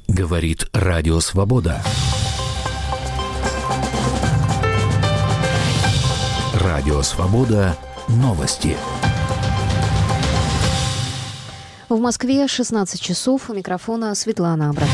Говорит Радио Свобода. Радио Свобода. Новости. В Москве 16 часов. У микрофона Светлана Абрамова.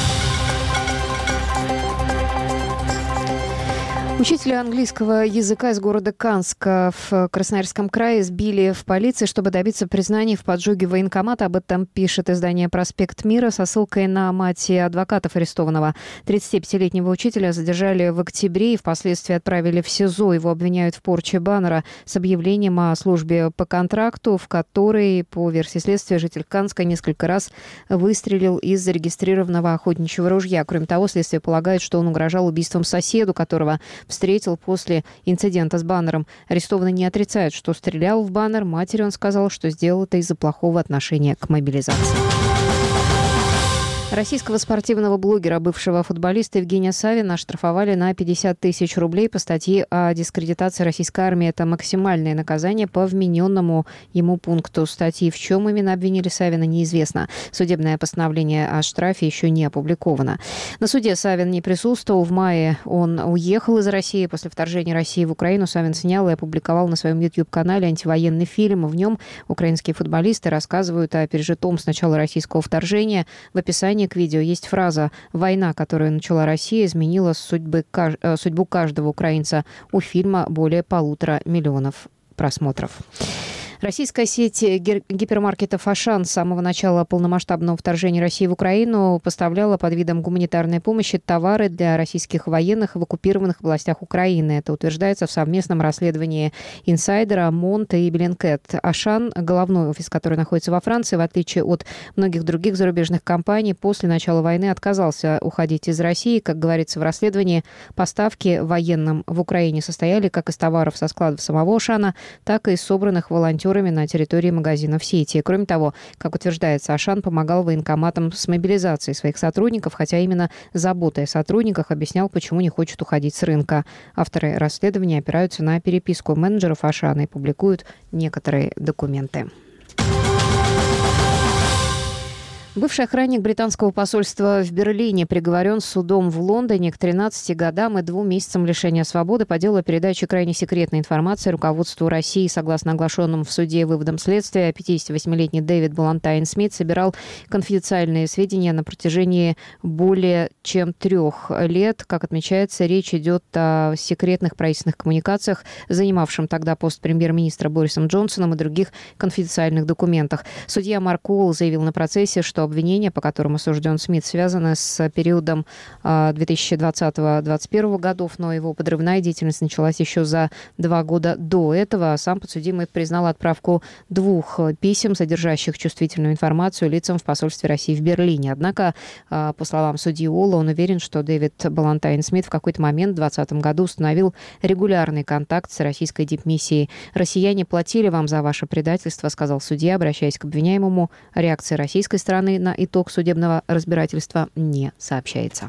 Учителя английского языка из города Канска в Красноярском крае сбили в полиции, чтобы добиться признания в поджоге военкомата. Об этом пишет издание «Проспект Мира» со ссылкой на мать адвокатов арестованного. 35-летнего учителя задержали в октябре и впоследствии отправили в СИЗО. Его обвиняют в порче баннера с объявлением о службе по контракту, в которой, по версии следствия, житель Канска несколько раз выстрелил из зарегистрированного охотничьего ружья. Кроме того, следствие полагает, что он угрожал убийством соседу, которого встретил после инцидента с баннером. Арестованный не отрицает, что стрелял в баннер. Матери он сказал, что сделал это из-за плохого отношения к мобилизации. Российского спортивного блогера, бывшего футболиста Евгения Савина оштрафовали на 50 тысяч рублей по статье о дискредитации российской армии. Это максимальное наказание по вмененному ему пункту статьи. В чем именно обвинили Савина, неизвестно. Судебное постановление о штрафе еще не опубликовано. На суде Савин не присутствовал. В мае он уехал из России. После вторжения России в Украину Савин снял и опубликовал на своем YouTube-канале антивоенный фильм. В нем украинские футболисты рассказывают о пережитом с начала российского вторжения. В описании к видео есть фраза «Война, которую начала Россия, изменила судьбу каждого украинца». У фильма более 1,5 миллиона просмотров. Российская сеть гипермаркетов «Ашан» с самого начала полномасштабного вторжения России в Украину поставляла под видом гуманитарной помощи товары для российских военных в оккупированных областях Украины. Это утверждается в совместном расследовании инсайдера Монта и Беллинкет. «Ашан», головной офис, который находится во Франции, в отличие от многих других зарубежных компаний, после начала войны отказался уходить из России. Как говорится в расследовании, поставки военным в Украине состояли как из товаров со складов самого «Ашана», так и из собранных волонтеров на территории магазинов сети. Кроме того, как утверждается, «Ашан» помогал военкоматам с мобилизацией своих сотрудников, хотя именно заботой о сотрудниках объяснял, почему не хочет уходить с рынка. Авторы расследования опираются на переписку менеджеров «Ашана» и публикуют некоторые документы. Бывший охранник британского посольства в Берлине приговорен судом в Лондоне к 13 годам и 2 месяцам лишения свободы по делу о передаче крайне секретной информации руководству России. Согласно оглашенным в суде выводам следствия, 58-летний Дэвид Балантайн-Смит собирал конфиденциальные сведения на протяжении более чем 3 лет. Как отмечается, речь идет о секретных правительственных коммуникациях, занимавшем тогда пост премьер-министра Борисом Джонсоном, и других конфиденциальных документах. Судья Марк Уолл заявил на процессе, что обвинения, по которым осужден Смит, связаны с периодом 2020-2021 годов, но его подрывная деятельность началась еще за 2 года до этого. Сам подсудимый признал отправку 2 писем, содержащих чувствительную информацию, лицам в посольстве России в Берлине. Однако, по словам судьи Уолла, он уверен, что Дэвид Балантайн-Смит в какой-то момент в 2020 году установил регулярный контакт с российской дипмиссией. «Россияне платили вам за ваше предательство», — сказал судья, обращаясь к обвиняемому. Реакция российской стороны на итог судебного разбирательства не сообщается.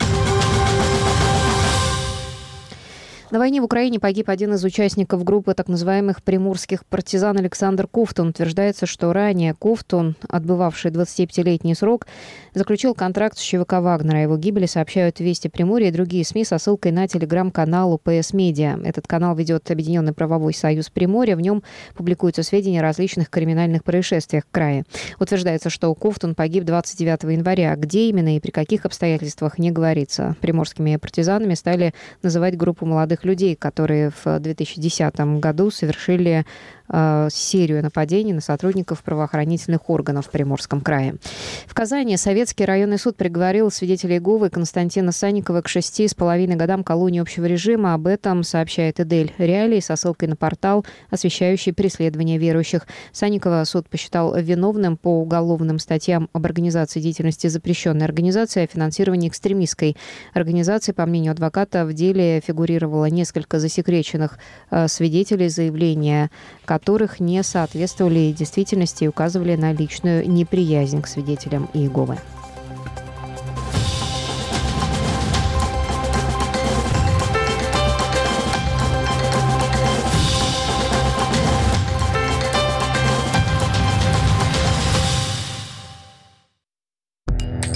На войне в Украине погиб один из участников группы так называемых приморских партизан Александр Ковтун. Утверждается, что ранее Ковтун, отбывавший 25-летний срок, заключил контракт с ЧВК Вагнера. О его гибели сообщают «Вести Приморья» и другие СМИ со ссылкой на телеграм-канал УПС Медиа. Этот канал ведет Объединенный правовой союз Приморья. В нем публикуются сведения о различных криминальных происшествиях в крае. Утверждается, что Ковтун погиб 29 января. Где именно и при каких обстоятельствах, не говорится. Приморскими партизанами стали называть группу молодых людей, которые в 2010 году совершили серию нападений на сотрудников правоохранительных органов в Приморском крае. В Казани Советский районный суд приговорил свидетеля Иеговы Константина Санникова к 6,5 годам колонии общего режима. Об этом сообщает Эдель Реалии со ссылкой на портал, освещающий преследование верующих. Санникова суд посчитал виновным по уголовным статьям об организации деятельности запрещенной организации, о финансировании экстремистской организации. По мнению адвоката, в деле фигурировало несколько засекреченных свидетелей, заявления которых не соответствовали действительности и указывали на личную неприязнь к свидетелям Иеговы.